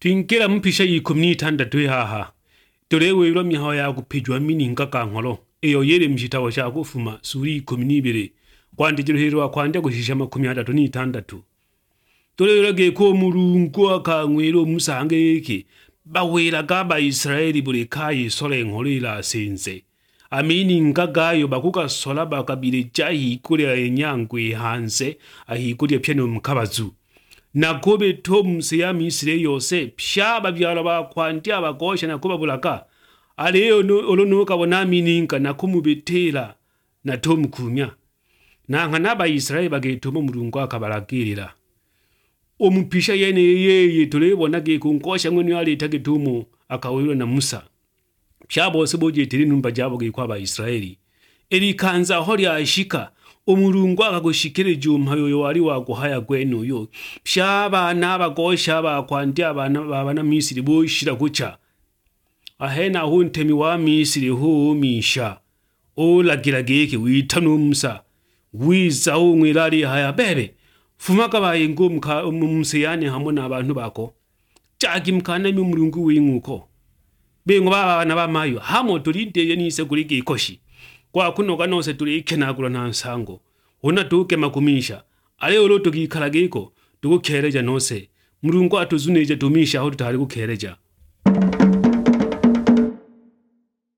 Twinkela mpisha yikumni tanda haha. Tolewe ilo mihawa ya kupijwa mini nkaka ngolo. Eyo yele mshitawa cha kufuma suri kumnibire. Kwandi jiruhirwa kwandi kushisha makumyada ni tandatu. Tolewe geko murungu akangwero musange yeke. Bawela gaba Israeli bule kai sole ngolo ila senze. Amini nkagayo bakuka sola bakabile jahi kule ya nyangwe hanse. Ahi kule piano mkabazu. Nakobe tomse ya misire yose pshaba byala bakwanti abagosha nakuba bulaka aleyo olonoka bonamininka nakumubetela na tomkumya nanga naba Israeli bagetoma mulungu akabalagirira omupisha yene yeye tulebonage kunkosha ngwenu yali tagetumo akawiro na Musa pshabo seboje tiri numba jabo gekwaba Israeli eri kanza hori ashika umurungu akagushikirije umpayo wari waguhaya gweno yo pshaba n'abagosha bakwanti abana Misiri boshira guca ahena huntemi wa Misiri ho misha olagirageke wita Musa wiza umwirari haya bebe fumaka bayingo umusiyane hamwe n'abantu bako cyagi mkana mi murungu winguko bengo bana bamayo hamo tulindeye nise kurigi ikoshi kwa kuno kanose tulikenagura na nsango ona tuke makumisha ale olo tukikalageko tukukereja nose murungu atuzuneje tumisha aho tutari gukereja